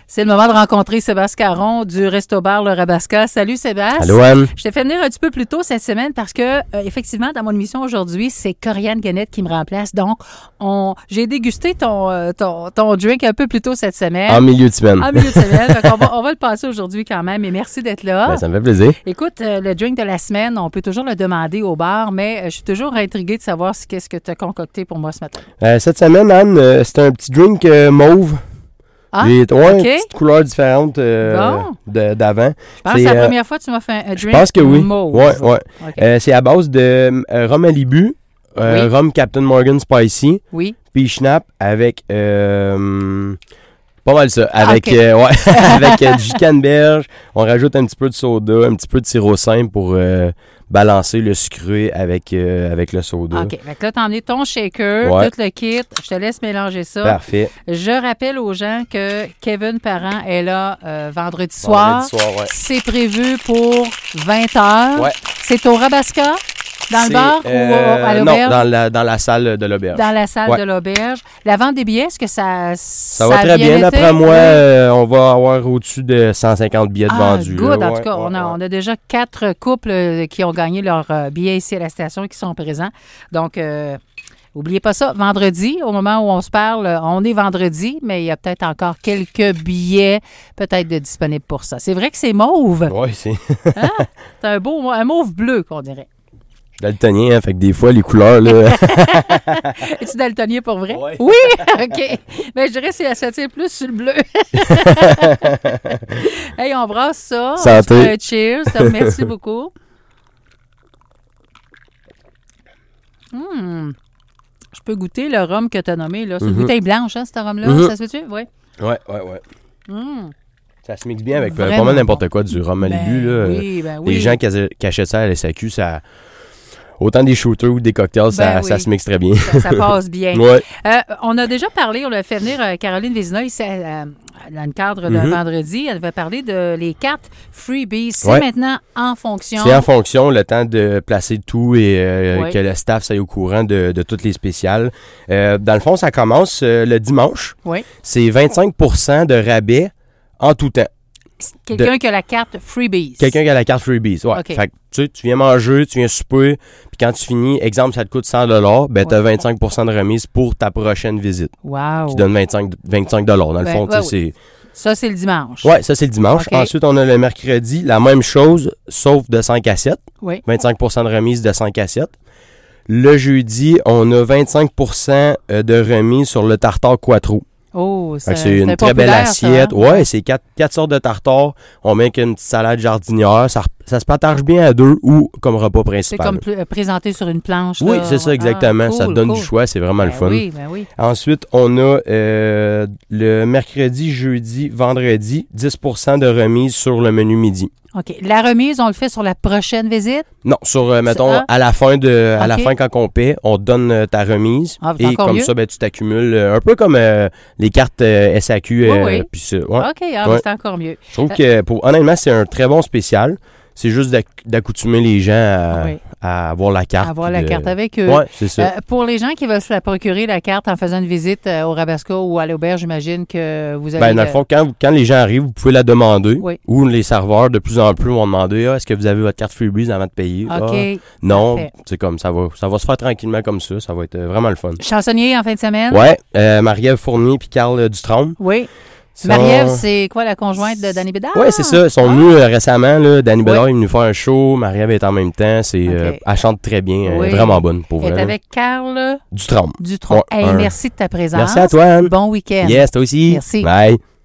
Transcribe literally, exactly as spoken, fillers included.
C'est le moment de rencontrer Sébastien Caron du Resto-Bar Le Rabasca. Salut Sébastien. Allô Anne. Je t'ai fait venir un petit peu plus tôt cette semaine parce que, euh, effectivement, dans mon émission aujourd'hui, c'est Corianne Guenette qui me remplace. Donc, on, j'ai dégusté ton, euh, ton, ton drink un peu plus tôt cette semaine. En milieu de semaine. En milieu de semaine. Donc, on va, on va le passer aujourd'hui quand même. Et merci d'être là. Ben, ça me fait plaisir. Écoute, euh, le drink de la semaine, on peut toujours le demander au bar, mais euh, je suis toujours intriguée de savoir ce, qu'est-ce que tu as concocté pour moi ce matin. Euh, cette semaine, Anne, euh, c'est un petit drink euh, mauve. Ah, J'ai ouais, OK. une petite couleur différente euh, Bon. de, d'avant. Je pense que c'est la euh, première fois que tu m'as fait un drink Je pense que oui. mauve. Ouais, ouais. OK. Euh, c'est à base de euh, rhum Malibu, euh, Oui. rhum Captain Morgan Spicy, Oui. puis Schnapp avec euh, pas mal ça, avec OK. euh, ouais, avec euh, du canneberge. On rajoute un petit peu de soda, un petit peu de sirop simple pour euh, balancer le sucré avec euh, avec le soda. OK. Fait que là, t'as emmené ton shaker, Ouais. tout le kit. Je te laisse mélanger ça. Parfait. Je rappelle aux gens que Kevin Parent est là euh, vendredi soir. Vendredi soir, ouais. C'est prévu pour vingt heures. Ouais. C'est au Rabasca, dans le C'est, bar euh, ou à Non, l'auberge? dans la, dans la salle de l'auberge. Dans la salle Ouais. de l'auberge. La vente des billets, est-ce que ça Ça va très bien. D'après moi, euh, on va avoir au-dessus de cent cinquante billets de Ah, vendus. good. là. En Ouais, tout cas, ouais, on, a, ouais. on a déjà quatre couples euh, qui ont gagné leur euh, billet ici à la station et qui sont présents. Donc, euh, n'oubliez pas ça. Vendredi, au moment où on se parle, euh, on est vendredi, mais il y a peut-être encore quelques billets peut-être de disponibles pour ça. C'est vrai que c'est mauve. Ouais, c'est Hein? C'est un beau, un mauve bleu qu'on dirait. daltonien, hein, fait que des fois, les couleurs, là... Es-tu daltonien pour vrai? Ouais. Oui? OK. Mais je dirais que ça tire plus sur le bleu. Hey, on brasse ça. Santé. On se fait un cheers. Ça, merci beaucoup. Hum. Je peux goûter le rhum que tu as nommé. Là. C'est une Mhm. bouteille blanche, hein, ce rhum-là. Mhm. Ça se fait-tu? Oui. ouais, ouais, ouais. Hum. Ça se mixe bien avec euh, Vraiment pas mal n'importe bon. quoi, du rhum Malibu, Ben là. oui, ben oui. Les gens qui, qui achètent ça à la S A Q, ça... Autant des shooters ou des cocktails, ça, Ben ça oui. se mixe très bien. Ça, ça passe bien. Ouais. Euh, on a déjà parlé, on a fait venir euh, Caroline Vézina ici euh, dans le cadre d'un Mhm. vendredi. Elle va parler de les cartes freebies. C'est Ouais. maintenant en fonction. C'est en fonction, le temps de placer tout et euh, Oui. que le staff soit au courant de, de toutes les spéciales. Euh, dans le fond, ça commence euh, le dimanche. Oui. C'est vingt-cinq pour cent de rabais en tout temps. Quelqu'un qui a la carte freebies. Quelqu'un qui a la carte Freebies, ouais. OK. Fait que, tu sais, tu viens manger, tu viens souper, puis quand tu finis, exemple, ça te coûte cent dollars, ben t'as Ouais. vingt-cinq pour cent de remise pour ta prochaine visite, Wow. qui donne vingt-cinq, vingt-cinq dollars. Dans le Ben, fond, tu ouais, sais, Ça, c'est le dimanche. c'est... Ouais, ça, c'est le dimanche. OK. Ensuite, on a le mercredi, la même chose, sauf de cinq à sept. Oui. vingt-cinq pour cent de remise de cinq à sept. Le jeudi, on a vingt-cinq pour cent de remise sur le tartare quattro. Oh, Fait ça, que c'est une c'est très belle populaire, ça, assiette. hein? Ouais, c'est quatre, quatre sortes de tartares. On met qu'une petite salade jardinière. Ça, ça se partage bien à deux ou comme repas C'est principal. comme pl- présenté sur une planche. Oui, là. c'est ça Ah, exactement. ça te cool, donne cool. du choix. C'est vraiment Ben le fun. Oui, ben oui. Ensuite, on a euh, le mercredi, jeudi, vendredi, dix pour cent de remise sur le menu midi. OK. La remise, on le fait sur la prochaine visite? Non, sur, euh, mettons, ah. à la fin de, à la Ok. fin quand on paie, on te donne euh, ta remise. Ah, c'est et encore comme mieux. ça, ben, tu t'accumules euh, un peu comme euh, les cartes euh, S A Q. euh, Oui, oui. puis ça, ouais. OK, ah, Ouais. c'est encore mieux. Je trouve que, pour, honnêtement, c'est un très bon spécial. C'est juste d'ac- d'accoutumer les gens à, Oui. à avoir la carte. Avoir puis la de- carte avec eux. Ouais, c'est ça. Euh, pour les gens qui veulent se la procurer, la carte, en faisant une visite euh, au Rabasca ou à l'auberge, j'imagine que vous avez... Ben, dans le fond, quand, quand les gens arrivent, vous pouvez la demander. Oui. Ou les serveurs, de plus en plus, vont demander ah, est-ce que vous avez votre carte Freebies avant de payer OK. Ah, non, parfait. c'est comme ça va, ça va se faire tranquillement comme ça. Ça va être euh, vraiment le fun. Chansonnier en fin de semaine? Ouais, euh, Marie-Ève Fournier puis Carl euh, Dutronc. Oui. Sont- Marie-Ève, c'est quoi, la conjointe de Danny Bédard? Ouais, c'est ça. Ils sont Ah. venus euh, récemment. Là. Danny Bédard Oui. est venu faire un show. Marie-Ève est en même temps. C'est, OK. euh, elle chante très bien. Elle Oui. est vraiment bonne, pour Elle vrai. est avec Carl Dutronc. Dutronc. Ouais, Hey, un- merci de ta présence. Merci à toi, Anne. Bon week-end. Yes, toi aussi. Merci. Bye.